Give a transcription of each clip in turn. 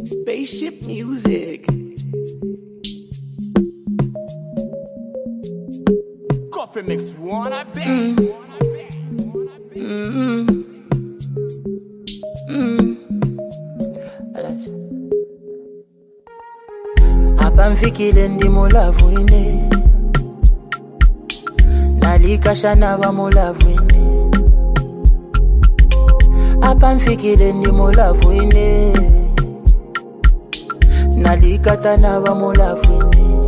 Spaceship music. Coffee mix one, I bet. Hapa mfikile ndimo lavu ine, nalikasha naba mulavu ine. Hapa mfikile ndimo lavu ine, nalikata naba mulavu ine.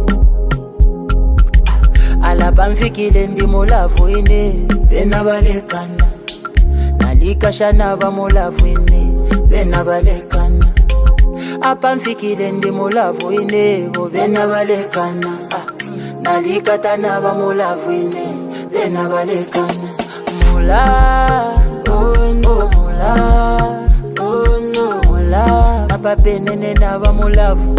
Alaba mfikile ndimo lavu ine, bena balekana. Nalikasha naba mulavu ine, bena balekana. Hapa mfikile ndimo lavu ine, bo bena balekana. Nalikata naba mulavu ine, bena balekana. Mula, oh no, mula, oh no, mula. Hapa penene naba mulavu.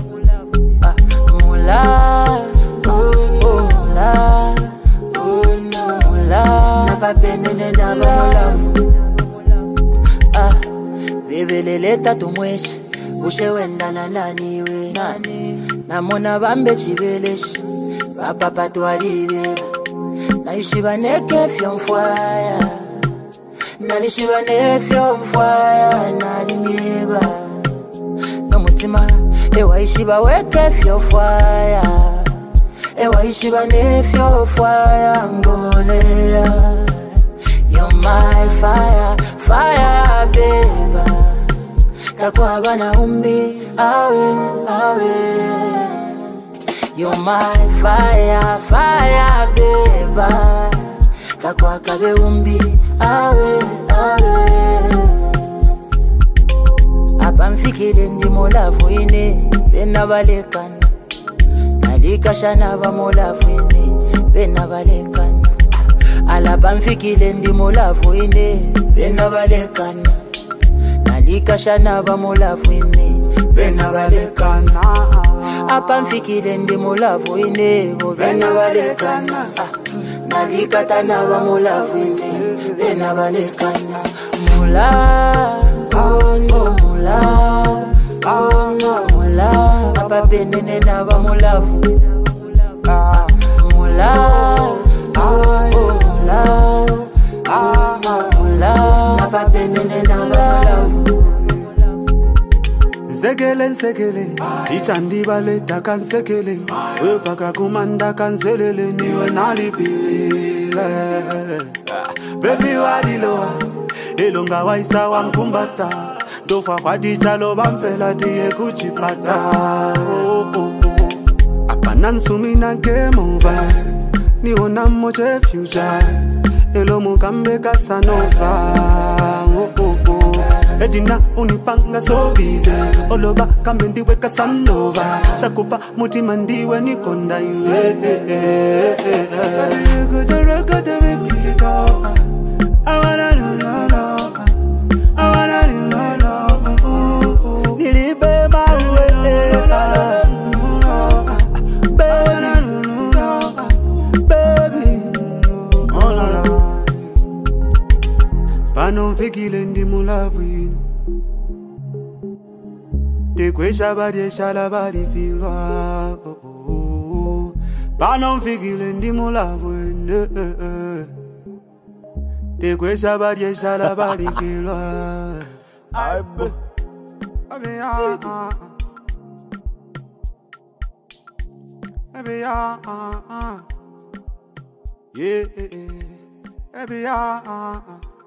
Mula, oh no, mula, oh no, mula. Hapa penene naba mulavu. Bebeleleta tumweshi, ushe wenda na nani we nani. Namona bambe chibeleshi, bapapa tualibera. Naishiba neke fyomfwaya, nalishiba ne fyomfwaya, nalimyeba. No mutima, ewa ishiba weke fyofwaya, ewa ishiba ne fyofwaya, ngolea. You're my fire, fire baby. Takwa bana umbi, awe, awe. You're my fire, fire baby. Takwa kabe umbi, awe, awe. Hapa mfikile ndimo lavu ine, bena balekana. Nalikasha naba mulavu ine, bena balekana. Alaba mfikile ndimo lavu ine, bena balekana. Nalikasha naba mulavu ine, bena balekana. Hapa mfikile ndimo lavu ine, bo bena balekana. Nalikata naba mulavu ine, bena balekana. Mula, oh no, mula, oh no, mula. Hapa penene naba mulavu. Mula, oh no, mula, oh no, mula. Hapa penene naba mulavu. Nsekele nsekele, ichandi baleta kansekele. Wepaka kumanda kanselele, niwe nalipilile. Baby wadiloa, elonga waisa wamkumbata. Dofa kwadi chalo bampela diye kuchipata. Apana nsumina game over, niona moche future. Elo mukambe kasanova. Edina unipanga so busy, oloba kambendi we Casanova. Sakupa muti mandiwe nikonda iwe. I wanna know, I wanna know. Nilibe mawe, baby, oh la la. Pano mfikile ndimo lavu ine, tekwesha badi shala badi filwa. Pano mfikile ndimo lavu ine, tekwesha badi shala badi filwa. Abe, abe yeah, abe